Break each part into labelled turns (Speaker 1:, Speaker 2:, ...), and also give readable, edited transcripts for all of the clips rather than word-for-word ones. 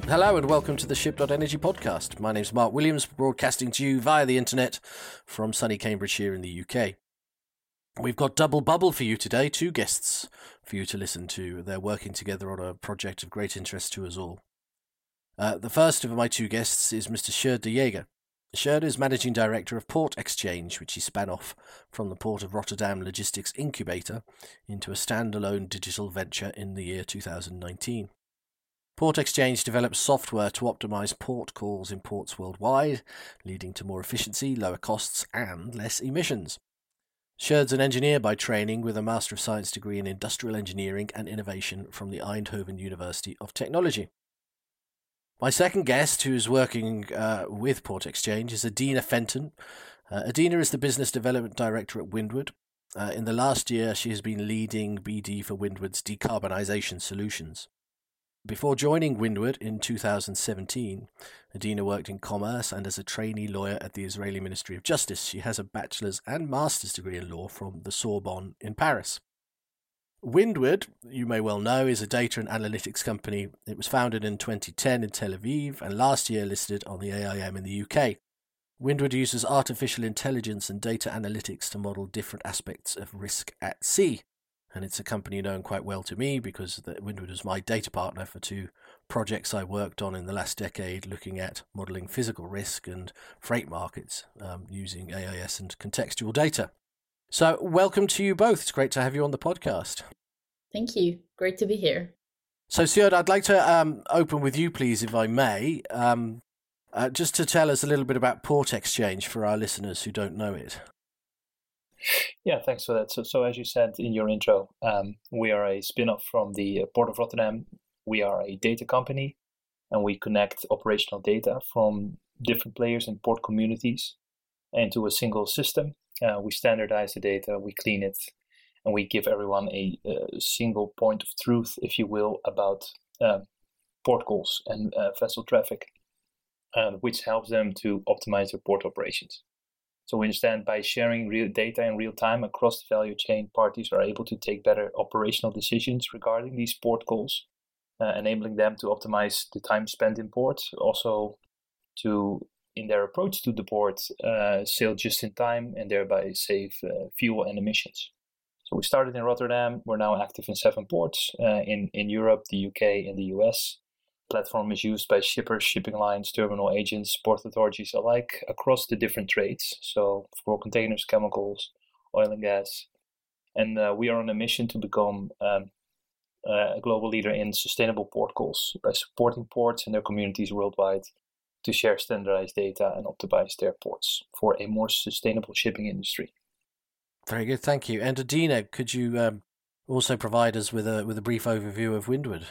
Speaker 1: Hello and welcome to the Ship.Energy podcast. My name's Mark Williams, broadcasting to you via the internet from sunny Cambridgeshire in the UK. We've got double bubble for you today, two guests for you to listen to. They're working together on a project of great interest to us all. The first of my two guests is Mr. Sjoerd de Jager. Sjoerd is Managing Director of Port Exchange, which he span off from the Port of Rotterdam Logistics Incubator into a standalone digital venture in the year 2019. Port Exchange develops software to optimize port calls in ports worldwide, leading to more efficiency, lower costs, and less emissions. Sjoerd's an engineer by training with a Master of Science degree in Industrial Engineering and Innovation from the Eindhoven University of Technology. My second guest, who is working with Port Exchange, is Adina Fenton. Adina is the Business Development Director at Windward. In the last year, she has been leading BD for Windward's decarbonisation solutions. Before joining Windward in 2017, Adina worked in commerce and as a trainee lawyer at the Israeli Ministry of Justice. She has a bachelor's and master's degree in law from the Sorbonne in Paris. Windward, you may well know, is a data and analytics company. It was founded in 2010 in Tel Aviv and last year listed on the AIM in the UK. Windward uses artificial intelligence and data analytics to model different aspects of risk at sea. And it's a company known quite well to me because Windward was my data partner for two projects I worked on in the last decade, looking at modelling physical risk and freight markets using AIS and contextual data. So welcome to you both. It's great to have you on the podcast.
Speaker 2: Thank you. Great to be here.
Speaker 1: So Sjoerd, I'd like to open with you, please, if I may, just to tell us a little bit about Port Exchange for our listeners who don't know it.
Speaker 3: Yeah, thanks for that. So as you said in your intro, we are a spin-off from the Port of Rotterdam. We are a data company, and we connect operational data from different players in port communities into a single system. We standardize the data, we clean it, and we give everyone a single point of truth, if you will, about port calls and vessel traffic, which helps them to optimize their port operations. So we understand by sharing real data in real time across the value chain, parties are able to take better operational decisions regarding these port calls, enabling them to optimize the time spent in port, also to, in their approach to the port, sail just in time and thereby save fuel and emissions. So we started in Rotterdam. We're now active in 7 ports in Europe, the UK, and the US. Platform is used by shippers, shipping lines, terminal agents, port authorities alike across the different trades. So for containers, chemicals, oil and gas. And we are on a mission to become a global leader in sustainable port calls by supporting ports and their communities worldwide to share standardized data and optimize their ports for a more sustainable shipping industry.
Speaker 1: Very good, thank you. And Adina, could you also provide us with a brief overview of Windward?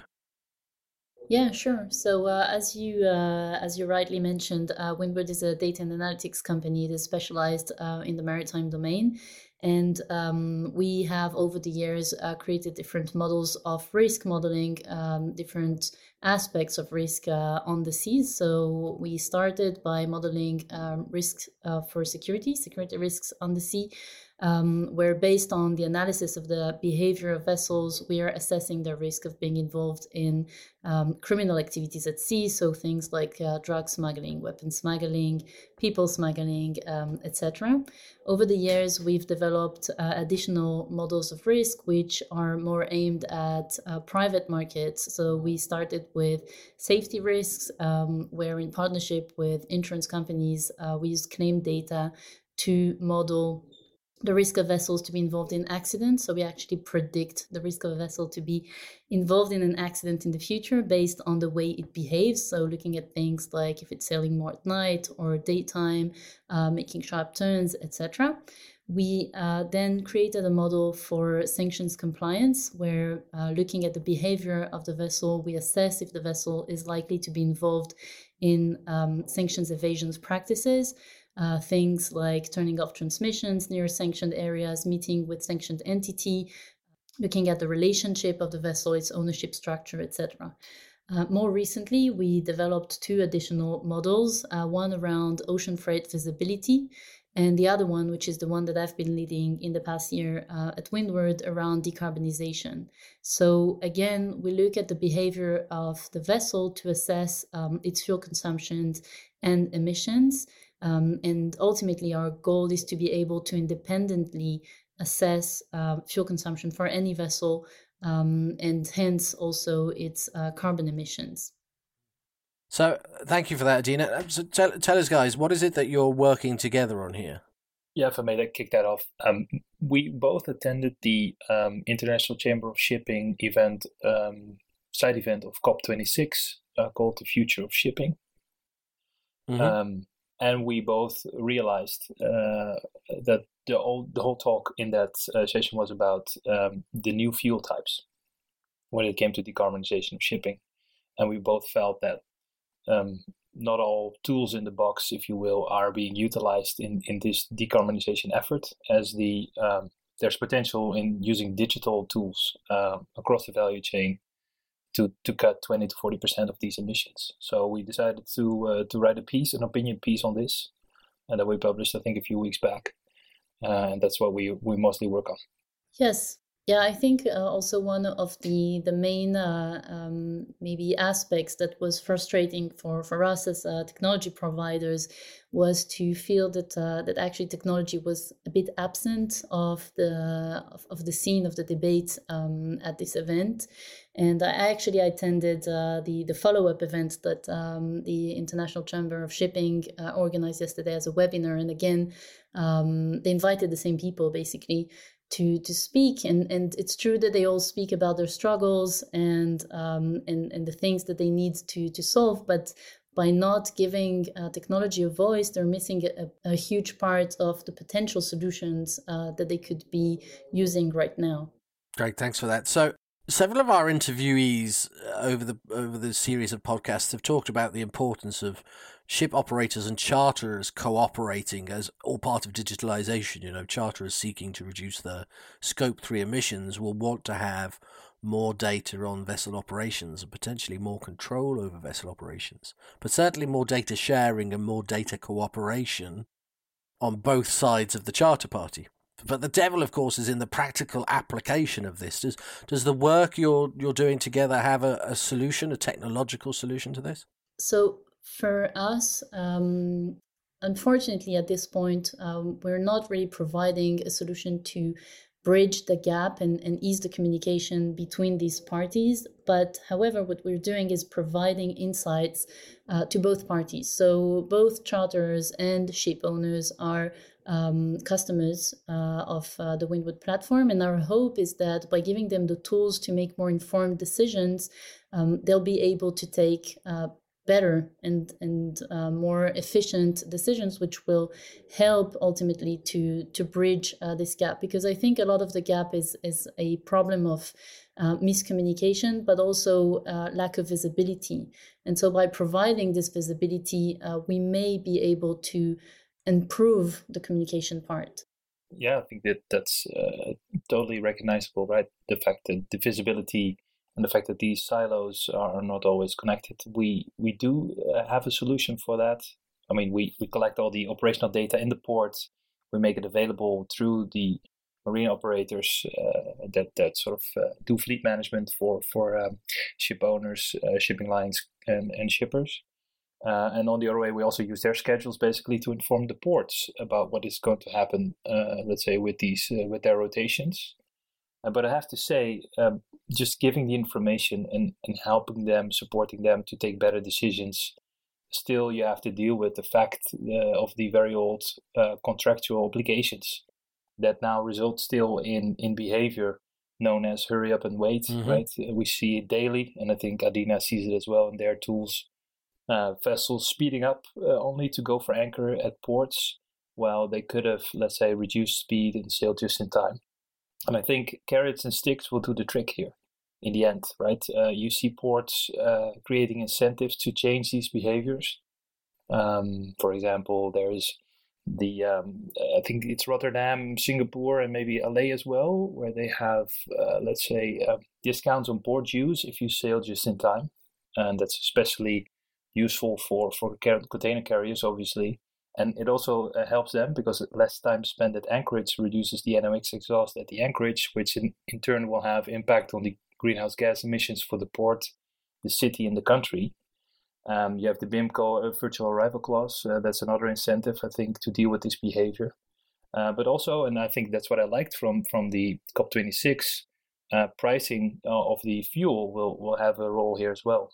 Speaker 2: Yeah, sure. So as you rightly mentioned, Windward is a data and analytics company that is specialized in the maritime domain. And we have over the years created different models of risk modeling, different aspects of risk on the seas. So we started by modeling risk for security risks on the sea, where based on the analysis of the behavior of vessels, we are assessing the risk of being involved in criminal activities at sea. So things like drug smuggling, weapon smuggling, people smuggling, etc. Over the years, we've developed additional models of risk, which are more aimed at private markets. So we started with safety risks, where in partnership with insurance companies, we used claim data to model the risk of vessels to be involved in accidents. So we actually predict the risk of a vessel to be involved in an accident in the future based on the way it behaves. So looking at things like if it's sailing more at night or daytime, making sharp turns, etc. We then created a model for sanctions compliance where looking at the behavior of the vessel, we assess if the vessel is likely to be involved in sanctions evasion practices. Things like turning off transmissions near sanctioned areas, meeting with sanctioned entity, looking at the relationship of the vessel, its ownership structure, etc. More recently, we developed 2 additional models, one around ocean freight visibility and the other one, which is the one that I've been leading in the past year at Windward, around decarbonization. So again, we look at the behavior of the vessel to assess its fuel consumptions and emissions. And ultimately, our goal is to be able to independently assess fuel consumption for any vessel, and hence also its carbon emissions.
Speaker 1: So thank you for that, Adina. So tell us, guys, what is it that you're working together on here?
Speaker 3: Yeah, if I may kick that off. We both attended the International Chamber of Shipping event, side event of COP26, called The Future of Shipping. Mm-hmm. And we both realized that the whole talk in that session was about the new fuel types when it came to decarbonization of shipping. And we both felt that not all tools in the box, if you will, are being utilized in this decarbonization effort, as there's potential in using digital tools across the value chain to cut 20 to 40% of these emissions. So we decided to write an opinion piece on this, and that we published, I think, a few weeks back. And that's what we mostly work on.
Speaker 2: Yes. Yeah, I think also one of the main maybe aspects that was frustrating for us as technology providers was to feel that actually technology was a bit absent of the scene of the debate at this event. And I actually attended the follow-up event that the International Chamber of Shipping organized yesterday as a webinar. And again, they invited the same people basically to speak, and it's true that they all speak about their struggles and the things that they need to solve, but by not giving technology a voice, they're missing a huge part of the potential solutions that they could be using right now.
Speaker 1: Great, thanks for that. So several of our interviewees over the series of podcasts have talked about the importance of ship operators and charterers cooperating as all part of digitalization. You know, charterers seeking to reduce their Scope 3 emissions will want to have more data on vessel operations and potentially more control over vessel operations, but certainly more data sharing and more data cooperation on both sides of the charter party. But the devil, of course, is in the practical application of this. Does the work you're doing together have a solution, a technological solution to this?
Speaker 2: So for us, unfortunately, at this point, we're not really providing a solution to bridge the gap and ease the communication between these parties. But however, what we're doing is providing insights to both parties. So both charterers and ship owners are customers of the Windward platform. And our hope is that by giving them the tools to make more informed decisions, they'll be able to take better and more efficient decisions, which will help ultimately to bridge this gap. Because I think a lot of the gap is a problem of miscommunication, but also lack of visibility. And so by providing this visibility, we may be able to improve the communication part.
Speaker 3: Yeah, I think that's totally recognizable, right? The fact that the visibility and the fact that these silos are not always connected. We do have a solution for that. I mean, we collect all the operational data in the ports. We make it available through the marine operators that sort of do fleet management for ship owners, shipping lines, and shippers. And on the other way, we also use their schedules basically to inform the ports about what is going to happen, let's say, with their rotations. But I have to say, just giving the information and helping them, supporting them to take better decisions, still you have to deal with the fact of the very old contractual obligations that now result still in behavior known as hurry up and wait, right? We see it daily, and I think Adina sees it as well in their tools. Vessels speeding up only to go for anchor at ports, while they could have, let's say, reduced speed and sailed just in time. And I think carrots and sticks will do the trick here in the end, right? You see ports creating incentives to change these behaviors. For example, there is I think it's Rotterdam, Singapore, and maybe LA as well, where they have, let's say, discounts on port dues if you sail just in time. And that's especially useful for container carriers, obviously. And it also helps them because less time spent at anchorage reduces the NOx exhaust at the anchorage, which in turn will have impact on the greenhouse gas emissions for the port, the city, and the country. You have the BIMCO virtual arrival clause. That's another incentive, I think, to deal with this behavior. But also, and I think that's what I liked from the COP26, pricing of the fuel will have a role here as well.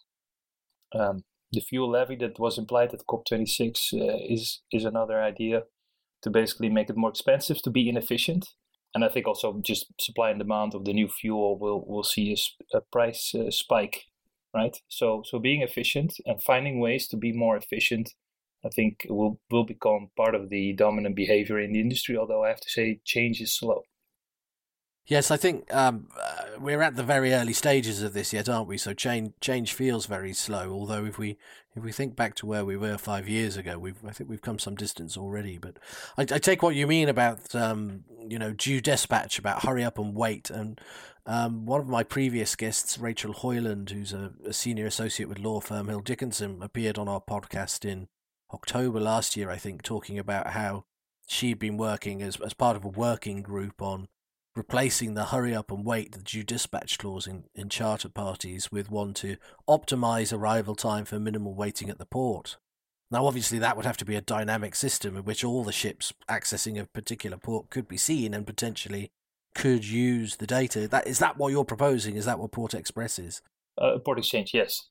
Speaker 3: The fuel levy that was implied at COP26 is another idea to basically make it more expensive to be inefficient. And I think also just supply and demand of the new fuel will see a price spike, right? So being efficient and finding ways to be more efficient, I think will become part of the dominant behavior in the industry, although I have to say change is slow.
Speaker 1: Yes, I think we're at the very early stages of this yet, aren't we? So change feels very slow. Although if we think back to where we were 5 years ago, I think we've come some distance already. But I take what you mean about due dispatch, about hurry up and wait. And one of my previous guests, Rachel Hoyland, who's a senior associate with law firm Hill Dickinson, appeared on our podcast in October last year, I think, talking about how she'd been working as part of a working group on replacing the hurry up and wait, the due dispatch clause in charter parties, with one to optimize arrival time for minimal waiting at the port. Now, obviously, that would have to be a dynamic system in which all the ships accessing a particular port could be seen and potentially could use the data. Is that what you're proposing? Is that what Port Express is?
Speaker 3: Port Exchange, yes.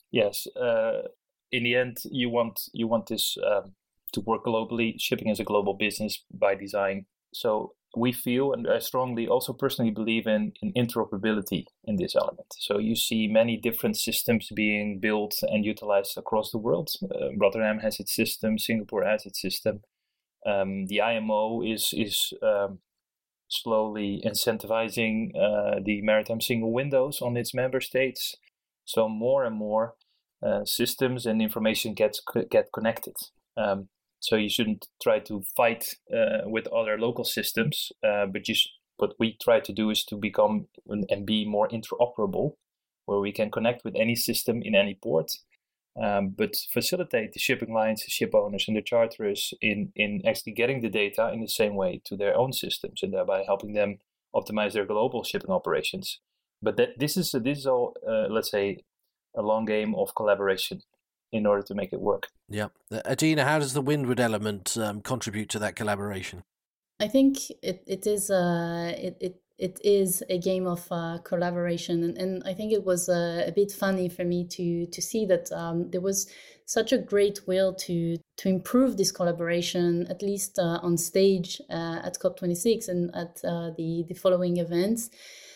Speaker 3: In the end, you want this to work globally. Shipping is a global business by design. So we feel, and I strongly also personally believe in interoperability in this element. So you see many different systems being built and utilized across the world. Rotterdam has its system, Singapore has its system. The IMO is slowly incentivizing the maritime single windows on its member states. So more and more systems and information get connected. So you shouldn't try to fight with other local systems, but what we try to do is to become and be more interoperable, where we can connect with any system in any port, but facilitate the shipping lines, the ship owners, and the charterers in actually getting the data in the same way to their own systems, and thereby helping them optimize their global shipping operations. But this is all, let's say, a long game of collaboration in order to make it work.
Speaker 1: Yeah. Adina, how does the Windward element contribute to that collaboration?
Speaker 2: I think it is a game of collaboration, and I think it was a bit funny for me to see that there was such a great will to improve this collaboration, at least on stage at COP26 and at the following events.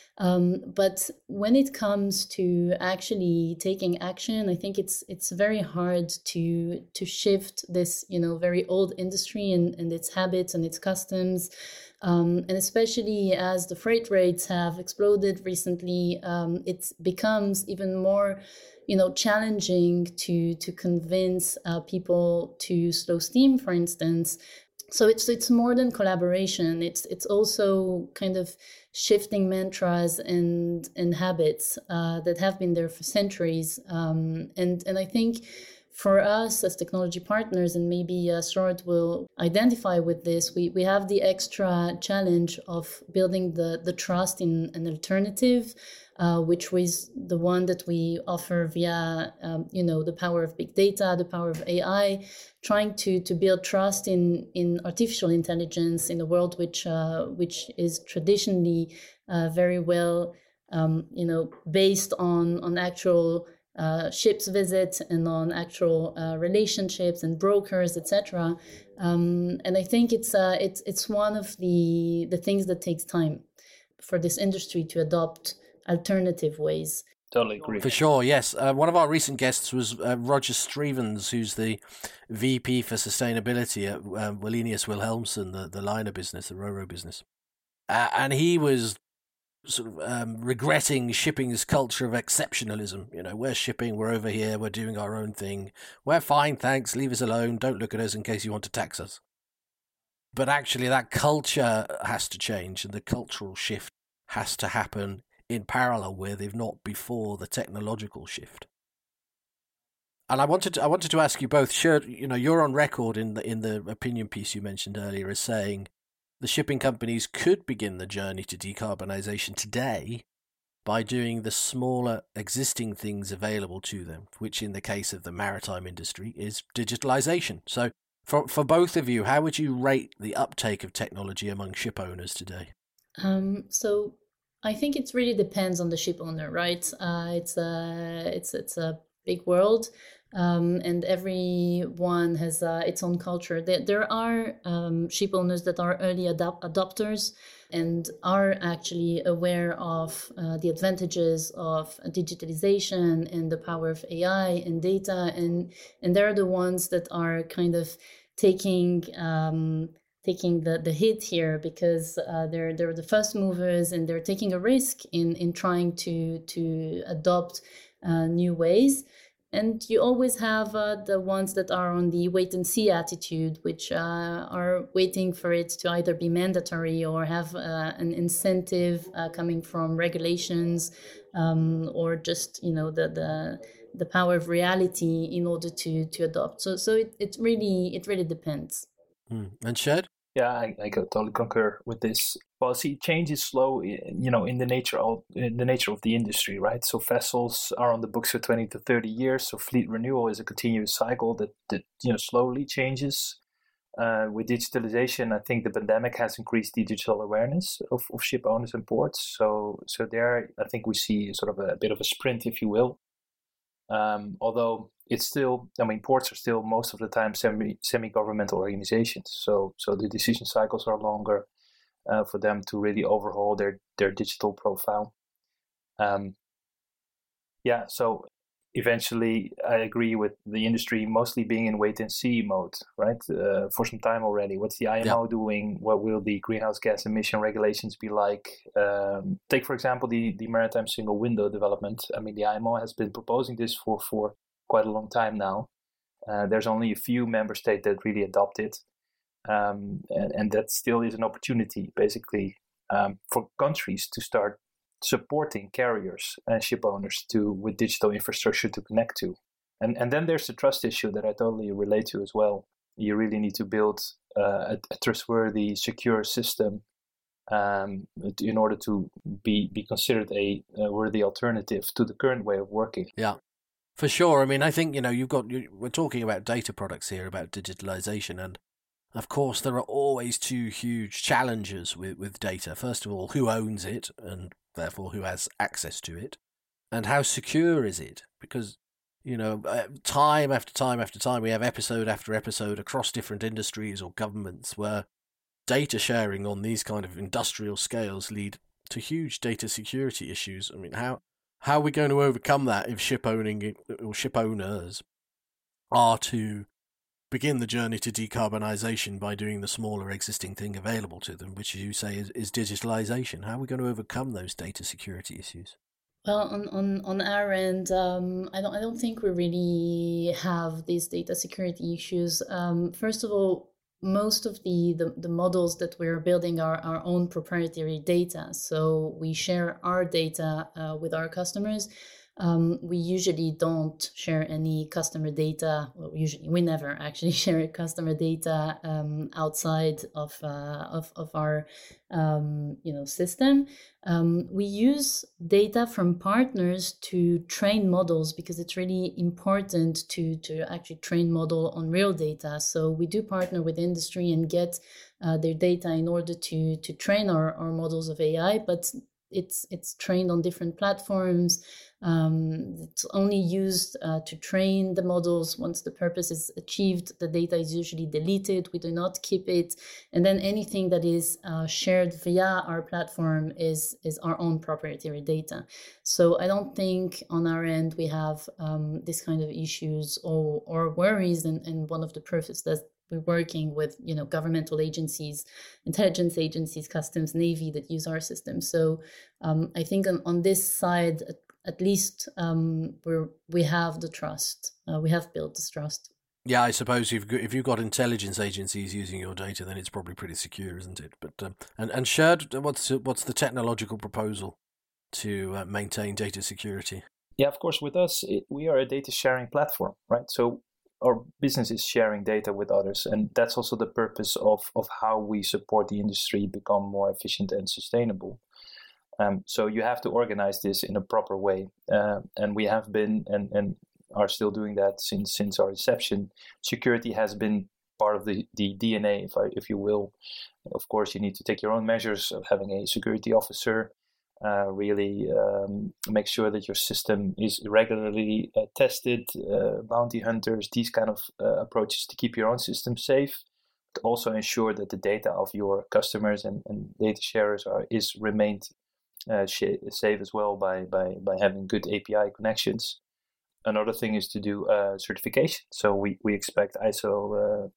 Speaker 2: But when it comes to actually taking action, I think it's very hard to shift this, very old industry and its habits and its customs. And especially as the freight rates have exploded recently, it becomes even more, challenging to convince people to slow steam, for instance. So it's more than collaboration. It's also kind of shifting mantras and habits that have been there for centuries. And I think for us as technology partners, and maybe Sjoerd will identify with this, we have the extra challenge of building the trust in an alternative, which was the one that we offer via, the power of big data, the power of AI, trying to build trust in artificial intelligence in a world which is traditionally very well, based on actual ships visit and on actual relationships and brokers, etc. And I think it's one of the things that takes time for this industry to adopt alternative ways.
Speaker 3: Totally agree.
Speaker 1: For sure, yes. One of our recent guests was Roger Strevens, who's the VP for Sustainability at Wallenius Wilhelmsen, the liner business, the Ro-Ro business. And he was sort of regretting shipping's culture of exceptionalism. We're shipping, we're over here, we're doing our own thing. We're fine, thanks, leave us alone, don't look at us in case you want to tax us. But actually that culture has to change, and the cultural shift has to happen in parallel with, if not before, the technological shift. And I wanted to ask you both. Sure, you're on record in the opinion piece you mentioned earlier as saying the shipping companies could begin the journey to decarbonisation today by doing the smaller existing things available to them, which in the case of the maritime industry is digitalisation. So for both of you, how would you rate the uptake of technology among ship owners today?
Speaker 2: So I think it really depends on the ship owner, right? It's a big world, and everyone has its own culture. There are ship owners that are early adopters and are actually aware of the advantages of digitalization and the power of AI and data, and they're the ones that are kind of taking the hit here because they're the first movers and they're taking a risk in trying to adopt new ways. And you always have the ones that are on the wait and see attitude, which are waiting for it to either be mandatory or have an incentive coming from regulations or just the power of reality in order to adopt. So it really depends.
Speaker 1: And Shed?
Speaker 3: Yeah, I totally concur with this. Well, see, change is slow, in the nature of the industry, right? So vessels are on the books for 20 to 30 years. So fleet renewal is a continuous cycle that slowly changes. With digitalization, I think the pandemic has increased the digital awareness of ship owners and ports. So there, I think we see sort of a bit of a sprint, if you will. Although it's still, ports are still most of the time semi-governmental organizations. So the decision cycles are longer for them to really overhaul their digital profile. So eventually I agree with the industry mostly being in wait and see mode, right? For some time already. What's the IMO doing? What will the greenhouse gas emission regulations be like? Take, for example, the maritime single window development. The IMO has been proposing this for quite a long time now. There's only a few member states that really adopt it. And that still is an opportunity, basically, for countries to start supporting carriers and ship owners with digital infrastructure to connect to. And then there's the trust issue that I totally relate to as well. You really need to build a trustworthy, secure system in order to be considered a worthy alternative to the current way of working.
Speaker 1: Yeah, for sure. I think, we're talking about data products here, about digitalization, and of course there are always two huge challenges with data. First of all, who owns it and therefore who has access to it, and how secure is it? Because time after time after time, we have episode after episode across different industries or governments where data sharing on these kind of industrial scales lead to huge data security issues. How are we going to overcome that if ship owning or ship owners are to begin the journey to decarbonisation by doing the smaller existing thing available to them, which, as you say, is digitalisation? How are we going to overcome those data security issues?
Speaker 2: Well, on our end, I don't think we really have these data security issues. First of all, most of the models that we're building are our own proprietary data. So we share our data with our customers. We usually don't share any customer data. Well, we never actually share customer data outside of our system. We use data from partners to train models because it's really important to actually train model on real data. So we do partner with industry and get their data in order to train our models of AI, but it's trained on different platforms. It's only used to train the models. Once the purpose is achieved, the data is usually deleted. We do not keep it. And then anything that is shared via our platform is our own proprietary data. So I don't think on our end we have this kind of issues or worries. And one of the purposes that we're working with, governmental agencies, intelligence agencies, customs, Navy that use our system. So I think on this side, at least we have the trust. We have built this trust.
Speaker 1: Yeah, I suppose if you've got intelligence agencies using your data, then it's probably pretty secure, isn't it? But and Sherd, what's the technological proposal to maintain data security?
Speaker 3: Yeah, of course. With us, we are a data sharing platform, right? So our business is sharing data with others, and that's also the purpose of how we support the industry become more efficient and sustainable. So you have to organize this in a proper way, and we have been and are still doing that since our inception. Security has been part of the DNA, if you will. Of course, you need to take your own measures of having a security officer, really make sure that your system is regularly tested, bounty hunters, these kind of approaches to keep your own system safe, but also ensure that the data of your customers and data sharers is remained safe as well by having good API connections. Another thing is to do certification. So we expect ISO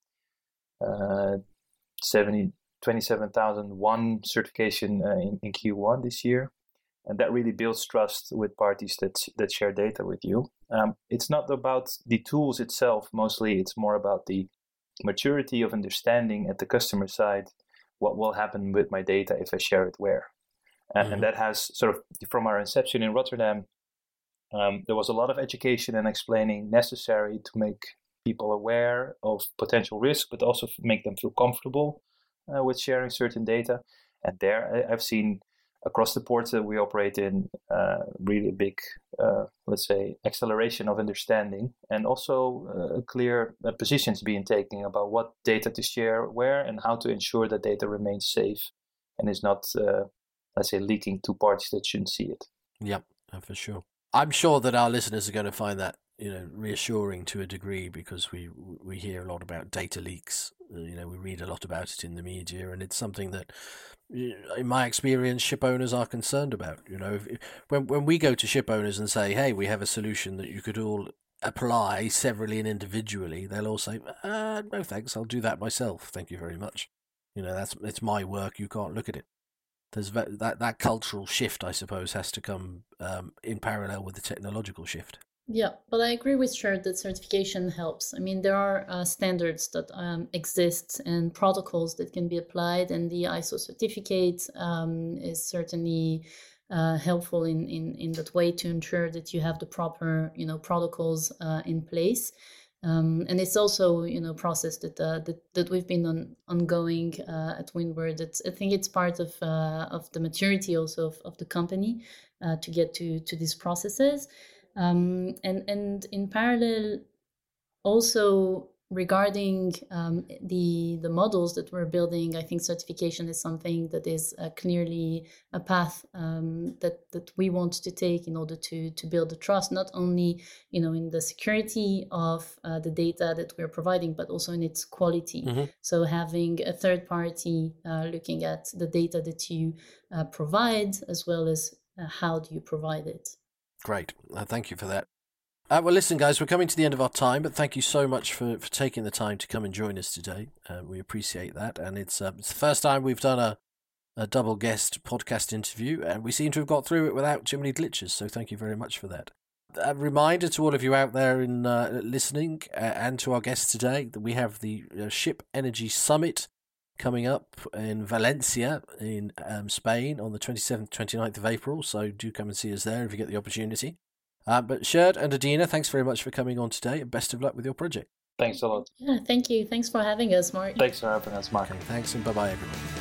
Speaker 3: 27001 certification in Q1 this year. And that really builds trust with parties that share data with you. It's not about the tools itself. Mostly it's more about the maturity of understanding at the customer side what will happen with my data if I share it where. And that has sort of, from our inception in Rotterdam, there was a lot of education and explaining necessary to make people aware of potential risk, but also make them feel comfortable with sharing certain data. And there I've seen across the ports that we operate in really big, let's say, acceleration of understanding, and also clear positions being taken about what data to share where and how to ensure that data remains safe and is not, let's say, leaking to parties that shouldn't see it.
Speaker 1: Yep, for sure. I'm sure that our listeners are going to find that reassuring to a degree, because we hear a lot about data leaks. We read a lot about it in the media, and it's something that, in my experience, ship owners are concerned about. When we go to ship owners and say, "Hey, we have a solution that you could all apply severally and individually," they'll all say, "No, thanks. I'll do that myself. Thank you very much. It's my work. You can't look at it." There's that cultural shift, I suppose, has to come in parallel with the technological shift.
Speaker 2: Yeah, but I agree with Sjoerd that certification helps. I mean, there are standards that exist and protocols that can be applied, and the ISO certificate is certainly helpful in that way to ensure that you have the proper protocols in place. And it's also process that we've been ongoing at Windward. I think it's part of the maturity also of the company to get to these processes. And in parallel, also regarding the models that we're building, I think certification is something that is clearly a path that we want to take in order to build the trust, not only in the security of the data that we're providing, but also in its quality. Mm-hmm. So having a third party looking at the data that you provide, as well as how do you provide it.
Speaker 1: Great. Thank you for that. Well, listen, guys, we're coming to the end of our time, but thank you so much for taking the time to come and join us today. We appreciate that. And it's the first time we've done a double guest podcast interview, and we seem to have got through it without too many glitches. So thank you very much for that. A reminder to all of you out there in listening and to our guests today that we have the Ship Energy Summit coming up in Valencia in Spain on the 27th, 29th of April. So do come and see us there if you get the opportunity. But Sjoerd and Adina, thanks very much for coming on today, and best of luck with your project.
Speaker 3: Thanks a lot.
Speaker 2: Yeah, thank you. Thanks for having us, Mark.
Speaker 3: Thanks for having us, Mark.
Speaker 1: Okay, thanks, and bye-bye, everyone.